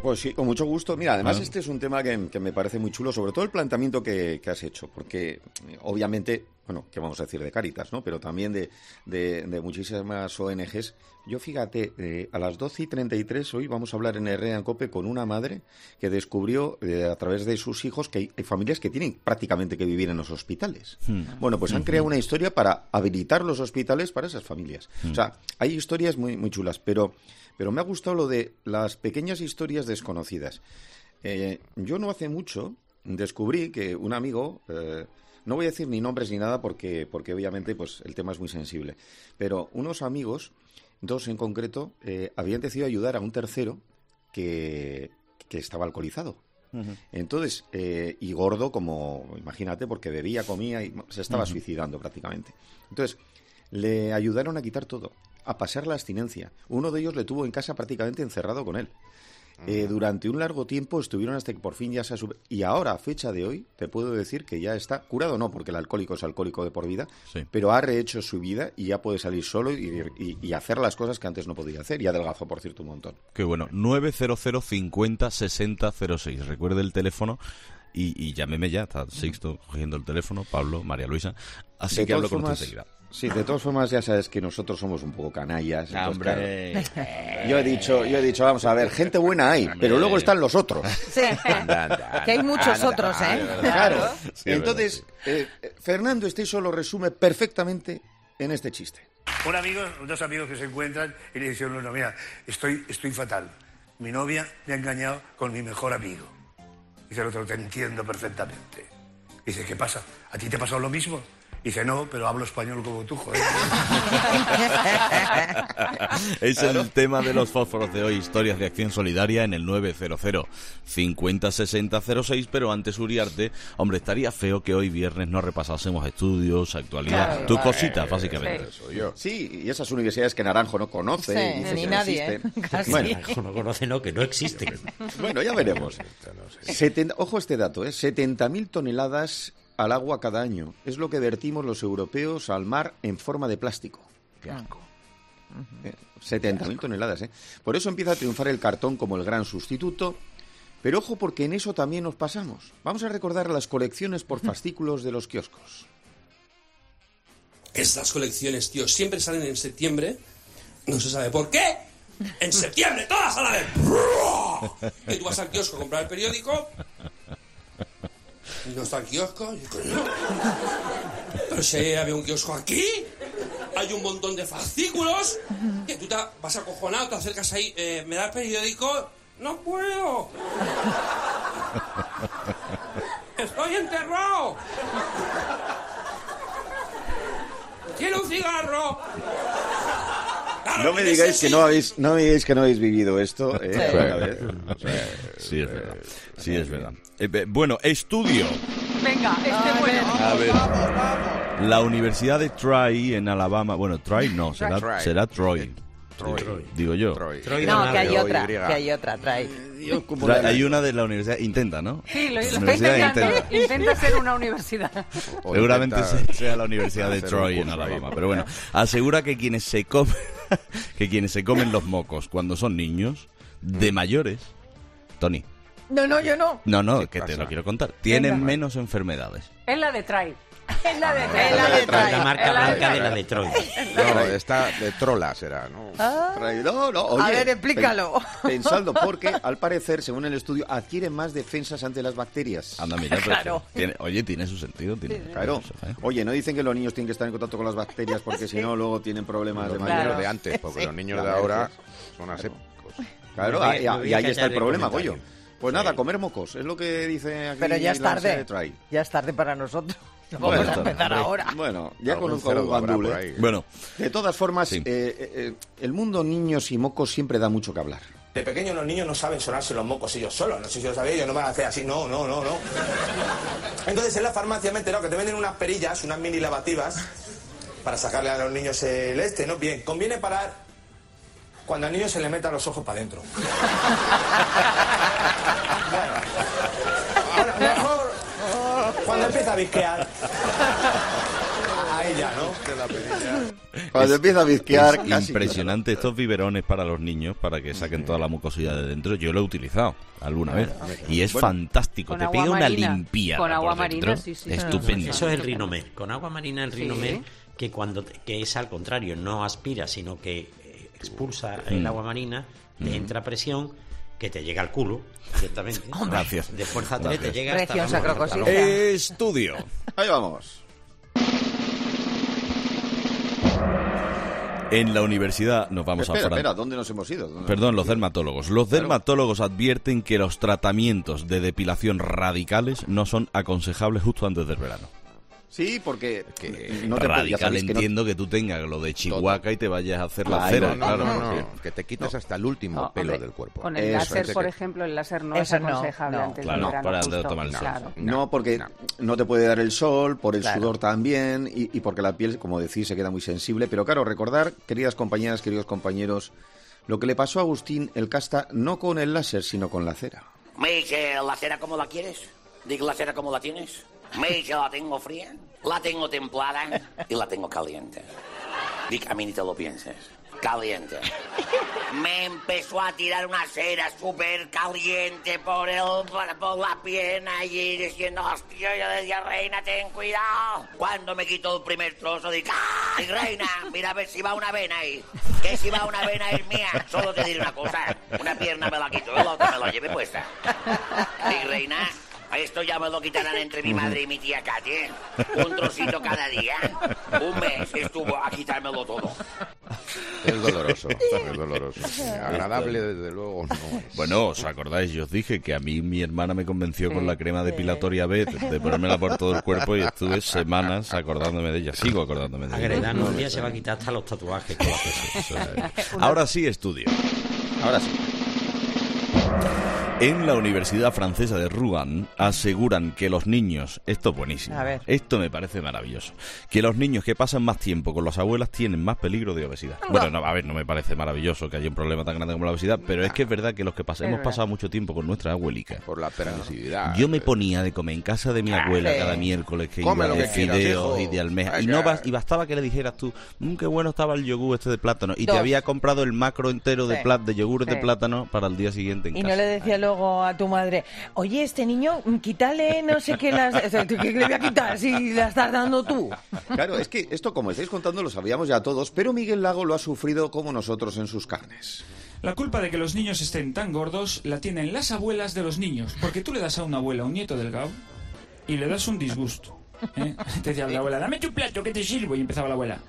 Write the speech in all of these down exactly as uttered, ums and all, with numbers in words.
Pues sí, con mucho gusto. Mira, además Ah. este es un tema que, que me parece muy chulo, sobre todo el planteamiento que, que has hecho, porque obviamente, bueno, ¿qué vamos a decir de Cáritas, no? Pero también de, de, de muchísimas O N Ges. Yo fíjate, eh, a las doce y treinta y tres hoy vamos a hablar en Herrera en COPE con una madre que descubrió eh, a través de sus hijos que hay, hay familias que tienen prácticamente que vivir en los hospitales. Hmm. Bueno, pues han creado una historia para habilitar los hospitales para esas familias. Hmm. O sea, hay historias muy, muy chulas, pero... Pero me ha gustado lo de las pequeñas historias desconocidas. Eh, yo no hace mucho descubrí que un amigo, eh, no voy a decir ni nombres ni nada porque, porque obviamente pues, el tema es muy sensible, pero unos amigos, dos en concreto, eh, habían decidido ayudar a un tercero que, que estaba alcoholizado. Uh-huh. Entonces, eh, y gordo como, imagínate, porque bebía, comía y se estaba uh-huh. suicidando prácticamente. Entonces, le ayudaron a quitar todo, a pasar la abstinencia. Uno de ellos le tuvo en casa prácticamente encerrado con él. Eh, durante un largo tiempo estuvieron hasta que por fin ya se ha... Sub... Y ahora, a fecha de hoy, te puedo decir que ya está curado, no, porque el alcohólico es alcohólico de por vida, sí. pero ha rehecho su vida y ya puede salir solo y, y, y hacer las cosas que antes no podía hacer. Y adelgazó, por cierto, un montón. Qué bueno. nueve cero cero cincuenta sesenta cero seis. Recuerde el teléfono y, y llámeme ya. Está Sixto cogiendo el teléfono, Pablo, María Luisa. Así de que hablo formas... con usted enseguida. Sí, de todas formas ya sabes que nosotros somos un poco canallas. Ah, hombre. Claro, yo he dicho, yo he dicho, vamos a ver, gente buena hay, hombre. Pero luego están los otros. Sí, anda, anda, que hay muchos anda, otros, ¿eh? Claro. Sí, entonces, eh, Fernando Esteso lo resume perfectamente en este chiste. Un amigo, dos amigos que se encuentran y le dicen uno, mira, estoy, estoy fatal. Mi novia me ha engañado con mi mejor amigo. Dice el otro, te entiendo perfectamente. Dice, ¿qué pasa? ¿A ti te ha pasado lo mismo? Dice, no, pero hablo español como tú, joder. Es claro. El tema de los fósforos de hoy, historias de acción solidaria en el nueve cero cero cincuenta sesenta cero seis, pero antes, Uriarte, hombre, estaría feo que hoy viernes no repasásemos estudios, actualidad, claro, tus cositas, básicamente. Sí. Sí, y esas universidades que Naranjo no conoce. Sí, y dice ni que nadie, no ¿eh? Casi. Bueno, Naranjo no conoce, no, que no existen. Bueno, ya veremos. setenta, ojo este dato, ¿eh? setenta mil toneladas al agua cada año. Es lo que vertimos los europeos al mar en forma de plástico. Qué asco. Eh, setenta mil toneladas, ¿eh? Por eso empieza a triunfar el cartón como el gran sustituto. Pero ojo, porque en eso también nos pasamos. Vamos a recordar las colecciones por fascículos de los kioscos. Estas colecciones, tío, siempre salen en septiembre. No se sabe por qué. En septiembre, todas a la vez. Que tú vas al kiosco a comprar el periódico. Y no está el kiosco. Y coño. Pero si había un kiosco aquí, hay un montón de fascículos, que tú te vas acojonado, te acercas ahí, eh, ¿me da el periódico? ¡No puedo! ¡Estoy enterrado! ¡Quiero un cigarro! Claro, no me digáis que no habéis, no me digáis que no habéis vivido esto, ¿eh? Sí. A ver. Sí, es verdad. Sí, es verdad. Eh, bueno, estudio. Venga, este bueno. A ver. La Universidad de Troy en Alabama. Bueno, Troy no, será Troy. Será Troy. Troy. Digo yo. Troy. No, que hay otra, que hay otra, Troy. Tra- hay una de la universidad, intenta, ¿no? Sí, lo, lo está Universidad intentando. intenta. Intenta ser una universidad. O Seguramente intenta sea la Universidad de Troy en Alabama. Pero bueno, asegura que quienes se comen que quienes se comen los mocos cuando son niños, de mayores, Tony. No, no, yo no. No, no, que pasa? te lo quiero contar. Tienen Venga. menos enfermedades. Es la de Try. Es la de Try. Es la de Troy. La marca Es la de blanca Troy. de la de Troy. No, esta de Trola será, ¿no? Ah, No, no, oye, a ver, explícalo. pen- Pensadlo, porque al parecer, según el estudio, adquieren más defensas ante las bacterias. Anda, mira, pero Claro. tiene- oye, tiene su sentido. Tiene, Claro. eso, ¿eh? Oye, no dicen que los niños tienen que estar en contacto con las bacterias porque si no luego tienen problemas de Los mayor. niños de antes, porque Sí. los niños de ahora son asépticos. Claro, Me voy- ahí, me voy y a ahí está el callar el problema, comentario. Goyo. Pues nada, comer mocos, es lo que dice aquí. Pero ya es la Universidad de tarde. Troy. Ya es tarde para nosotros. No Bueno, vamos a está- empezar ahora. Bueno, ya Algún conozco a un cerdo habrá gandul, por ¿eh? ahí. Bueno, De todas formas, Sí. eh, eh, eh, el mundo niños y mocos siempre da mucho que hablar. De pequeños los niños no saben sonarse los mocos ellos solos. No sé si lo sabéis, ellos no van a hacer así. No, no, no, no. Entonces en la farmacia me he enterado que te venden unas perillas, unas mini lavativas, para sacarle a los niños el este, ¿no? Bien, conviene parar cuando al niño se le meta los ojos para adentro. Bueno. Ahora, mejor cuando empieza a visquear. Ahí perilla, ¿no? De la perilla. Cuando empieza a bizquear, Es casi, impresionante estos biberones para los niños, para que saquen toda la mucosidad de dentro. Yo lo he utilizado alguna vez y es Bueno, fantástico. con Te agua pega una marina. limpiada Con agua por dentro. marina, sí, sí. Estupendo. Eso es el Rinomer. Con agua marina el Sí. Rinomer, que cuando te- que es al contrario, no aspira, sino que eh, expulsa el agua marina, te entra presión que te llega al culo, directamente. Gracias. De fuerza tres te Gracias. llega hasta Preciosa la- hasta la- crocosita. Estudio. Ahí vamos. En la universidad nos vamos Espera, a Fran- espera, ¿dónde nos hemos ido? ¿Dónde Perdón, nos los dermatólogos. Los Claro. dermatólogos advierten que los tratamientos de depilación radicales no son aconsejables justo antes del verano. Sí, porque Que no te ya Radical sabéis que no- entiendo que tú tengas lo de Chihuahua y te vayas a hacer la Ay, cera, no, no, claro. No, no, sí. no, que te quites hasta el último No, pelo hombre, del cuerpo. Con el Eso, láser, es por que- ejemplo, el láser no Eso es no, aconsejable no, antes claro, del verano. para antes de justo. tomar el sol. Claro. No, porque no. no te puede dar el sol, por el Claro. sudor también, y, y porque la piel, como decís, se queda muy sensible. Pero claro, recordar, queridas compañeras, queridos compañeros, lo que le pasó a Agustín el Casta, no con el láser, sino con la cera. Me dice, ¿la cera cómo la quieres? Digo, ¿la cera cómo la tienes? Me dice, ¿la tengo fría? La tengo templada y la tengo caliente. Digo, a mí ni te lo pienses. Caliente. Me empezó a tirar una cera súper caliente por, el, por, por la pierna y diciendo, hostia, yo decía, reina, ten cuidado. Cuando me quitó el primer trozo, digo, ¡ay, reina! Mira a ver si va una vena ahí. Que si va una vena es mía. Solo te diré una cosa, una pierna me la quito y la otra me la lleve puesta. Sí, reina. Esto ya me lo quitarán entre mi madre y mi tía Katy. Un trocito cada día. Un mes estuvo a quitármelo todo. Es doloroso, es doloroso. Agradable, desde luego, no es. Bueno, ¿os acordáis? Yo os dije que a mí mi hermana me convenció con la crema depilatoria B de ponérmela por todo el cuerpo y estuve semanas acordándome de ella. Sigo acordándome de ella. Agredano un día se va a quitar hasta los tatuajes que va a hacer. Eso es. Ahora sí, estudio. Ahora sí. En la Universidad Francesa de Rouen aseguran que los niños, esto es buenísimo, A ver. esto me parece maravilloso, que los niños que pasan más tiempo con las abuelas tienen más peligro de obesidad. Bueno, no, a ver, no me parece maravilloso que haya un problema tan grande como la obesidad, pero es que es verdad que los que pas- hemos verdad. pasado mucho tiempo con nuestras abuelicas. Por la permisividad. Yo me ponía de comer en casa de mi abuela sí. cada miércoles que Come iba lo de que quieras, fideos hijo. y de almejas. Y, Vaya. no bas- y bastaba que le dijeras tú, mmm, qué bueno estaba el yogur este de plátano. Y Dos. te había comprado el macro entero de, Sí. plát de yogures de Sí. plátano para el día siguiente en Y casa. no le decía luego a tu madre, oye, este niño, quítale no sé qué, las, o sea, ¿qué le voy a quitar si la estás dando tú? Claro, es que esto, como estáis contando, lo sabíamos ya todos, pero Miguel Lago lo ha sufrido como nosotros en sus carnes. La culpa de que los niños estén tan gordos la tienen las abuelas de los niños, porque tú le das a una abuela un nieto delgado y le das un disgusto. ¿eh? Te decía la abuela, dame tu plato que te sirvo, y empezaba la abuela.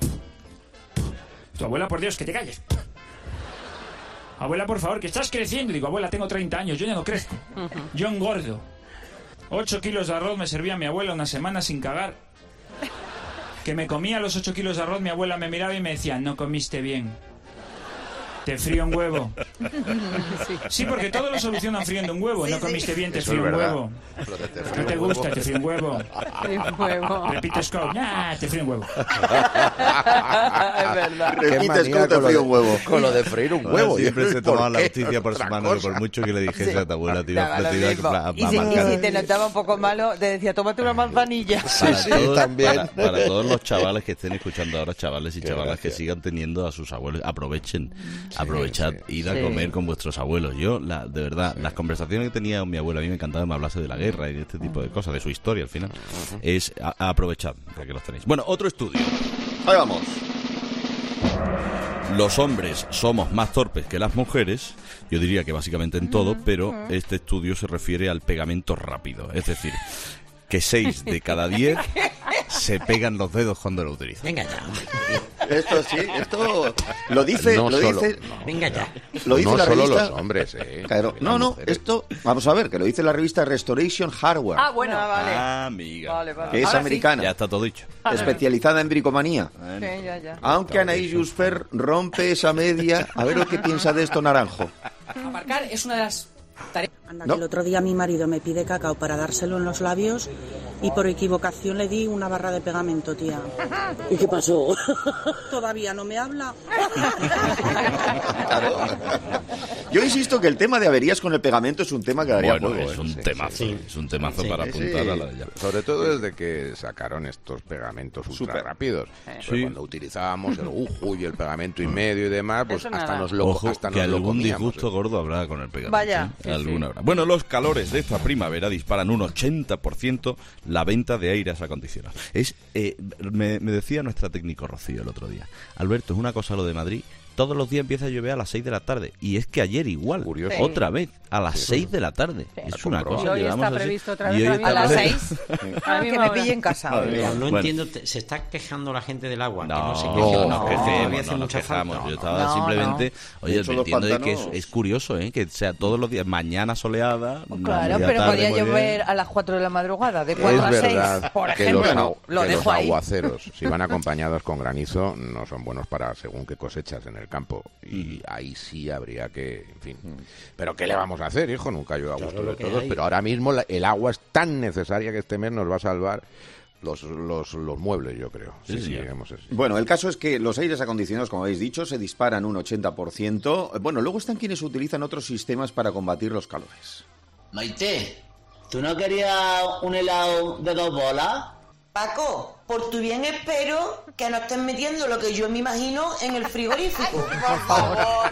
Tu abuela, por Dios, que te calles. Abuela, por favor, que estás creciendo. Digo, abuela, tengo treinta años, yo ya no crezco. Yo engordo. Ocho kilos de arroz me servía mi abuela una semana sin cagar. Que me comía los ocho kilos de arroz, mi abuela me miraba y me decía, no comiste bien. Te frío un huevo. Sí, porque todo lo solucionan friendo un huevo. No comiste bien, te Eso frío es un verdad. huevo. Lo de te No frío te un gusta, huevo. te frío un huevo. huevo. Repite Scott, nah, te frío un huevo. Es verdad. Qué Repites manía cómo te con lo frío de- un huevo. Con lo de freír un huevo. Siempre Yo, se ¿por tomaba la qué? justicia por Otra su mano, cosa. por mucho que le dijese Sí. a tu abuela, te iba Daba te lo iba a- mismo. a- a Y si, y marcar. si te notaba un poco malo, te decía, tómate una manzanilla. Para, Sí, todos, también. para- para todos los chavales que estén escuchando ahora, chavales y Qué chavalas gracia. que sigan teniendo a sus abuelos, aprovechen, aprovechad, sí, ir a sí. comer con vuestros abuelos. Yo, la, de verdad, las conversaciones que tenía con mi abuela, a mí me encantaba que me hablase de la guerra y de este tipo de cosas, de su historia al final, es a, a aprovechad, ya que los tenéis. Bueno, otro estudio. Ahí vamos. Los hombres somos más torpes que las mujeres, yo diría que básicamente en todo, pero este estudio se refiere al pegamento rápido, es decir, que seis de cada diez se pegan los dedos cuando lo utilizan. Venga ya, hombre. Esto sí, esto lo dice, No lo solo, dice, no. Venga ya. lo dice No la solo revista. los hombres, eh. Claro, También no, las no, mujeres. esto, vamos a ver, que lo dice la revista Restoration Hardware, Ah, bueno. Ah, vale. Ah, amiga. Vale, vale. que es Ahora sí. americana, Ya está todo dicho. especializada en bricomanía. Sí, ya, ya. Aunque Anaís Jusfer rompe esa media, a ver lo que piensa de esto Naranjo. Aparcar es una de las tareas. Anda, No. que el otro día mi marido me pide cacao para dárselo en los labios y por equivocación le di una barra de pegamento, tía. ¿Y qué pasó? Todavía no me habla. Yo insisto que el tema de averías con el pegamento es un tema que daría Bueno, juego. es ¿eh? un Sí, temazo, sí. es un temazo Sí, para sí. apuntar a la ya. Sobre todo desde que sacaron estos pegamentos ultra Súper. rápidos. Sí. Cuando utilizábamos el guju y el pegamento y medio y demás, pues Eso hasta nada. nos lo, Ojo, hasta que nos lo algún comíamos, disgusto ¿eh? gordo habrá con el pegamento. Vaya. ¿eh? Sí, Alguna sí. habrá. Bueno, los calores de esta primavera disparan un ochenta por ciento la venta de aires acondicionados. Es, eh, me, me decía nuestra técnico Rocío el otro día, Alberto, es una cosa lo de Madrid. Todos los días empieza a llover a las seis de la tarde. Y es que ayer igual. Curioso. Sí. Otra vez, a las Sí. seis de la tarde. Sí. Es una Comprobado. cosa. Y hoy llevamos está así. previsto otra Y vez hoy también está A las previsto- seis. A la Ah, que misma me hora. pille en casa. Madre mía. Pero no Bueno. entiendo, te- se está quejando la gente del agua. que No, no se no, queje, no que nos todavía quejemos, hace no nos mucha quejamos. falta. Yo estaba No, simplemente, no. oye, De hecho, lo los entiendo de que es, pantanos- es curioso, ¿eh? Que sea todos los días, mañana soleada. Claro, media pero tarde podía muy bien. llover a las cuatro de la madrugada, de Es cuatro a seis, verdad por que ejemplo. los, agu- Lo que los dejo ahí. aguaceros, si van acompañados con granizo, no son buenos para según qué cosechas en el campo. Y ahí sí habría que, en fin. Pero ¿qué le vamos a hacer, hijo? Nunca yo a gusto Claro, lo de que todos. hay. Pero ahora mismo la- el agua es tan necesaria que este mes nos va a salvar los, los, los muebles, yo creo. Sí, Sí, sí, señor. digamos así. Bueno, el caso es que los aires acondicionados, como habéis dicho, se disparan un ochenta por ciento. Bueno, luego están quienes utilizan otros sistemas para combatir los calores. Maite, ¿tú no querías un helado de dos bolas? Paco, por tu bien espero que no estés metiendo lo que yo me imagino en el frigorífico. Por favor.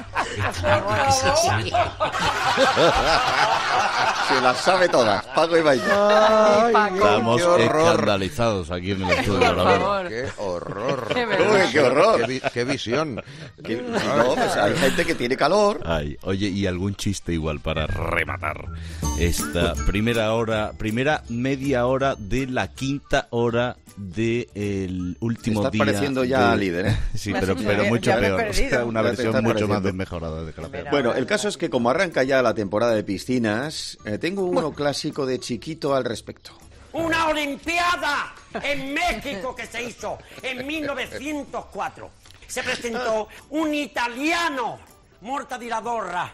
Se las sabe todas, Paco y Maite. Estamos qué horror. escandalizados aquí en el estudio. Por la verdad. favor. ¡Qué horror! Qué verdad. Uy, qué horror. ¡Qué, vi- qué visión! Que- no, pues hay gente que tiene calor. Ay, oye, y algún chiste igual para rematar esta primera hora, primera media hora de la quinta hora del último Estás día. pareciendo ya de- líder, ¿eh? Sí, Me pero, has- pero ya mucho me he peor. O sea, perdido. una Ya te versión estás mucho más pareciendo. desmejorada de que la peor. Bueno, el caso es que como arranca ya la temporada de piscinas, eh, tengo uno clásico de chiquito al respecto. Una Olimpiada en México que se hizo en mil novecientos cuatro. Se presentó un italiano, Morta di la Dorra,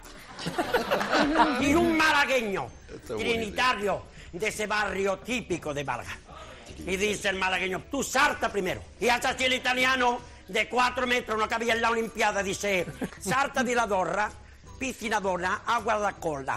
y un malagueño, trinitario, de ese barrio típico de Málaga. Y dice el malagueño, tú salta primero. Y hace así el italiano, de cuatro metros, no cabía en la Olimpiada, dice, salta di la Dorra, piscinadora, agua da cola.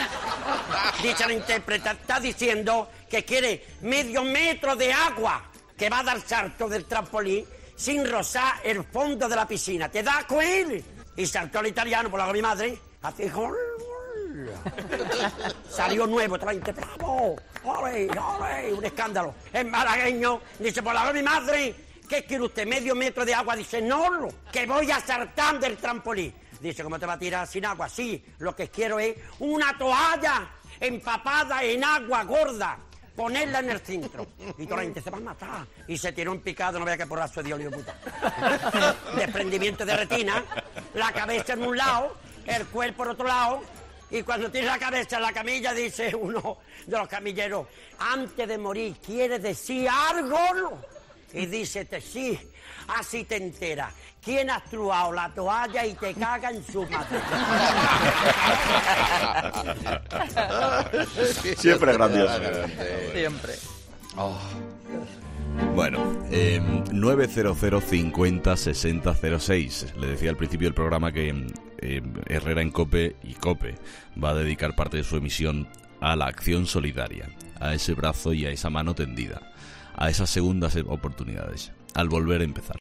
Dice la intérprete, está diciendo que quiere medio metro de agua que va a dar salto del trampolín sin rozar el fondo de la piscina. ¿Te da con él? Y saltó el italiano, por la de mi madre, así, gol, gol. Salió nuevo, otra vez, bravo, ole, ole, un escándalo. El malagueño dice, por la de mi madre, ¿qué quiere usted? ¿Medio metro de agua? Dice, no, que voy a saltar del trampolín. Dice, ¿cómo te va a tirar sin agua? Sí, lo que quiero es una toalla empapada en agua gorda, ponerla en el centro. Y toda la gente se va a matar. Y se tiró un picado, no vea qué porrazo de Dios, lío puta. Desprendimiento de retina, la cabeza en un lado, el cuerpo por otro lado. Y cuando tiene la cabeza en la camilla, dice uno de los camilleros, antes de morir, ¿quiere decir algo? Y dice, te sí, así te enteras. ¿Quién ha truado la toalla y te caga en su madre? Siempre grandioso. Siempre. Bueno, eh, nueve cero cero cincuenta sesenta cero seis. Le decía al principio del programa que eh, Herrera en COPE y COPE va a dedicar parte de su emisión a la acción solidaria, a ese brazo y a esa mano tendida, a esas segundas oportunidades, al volver a empezar.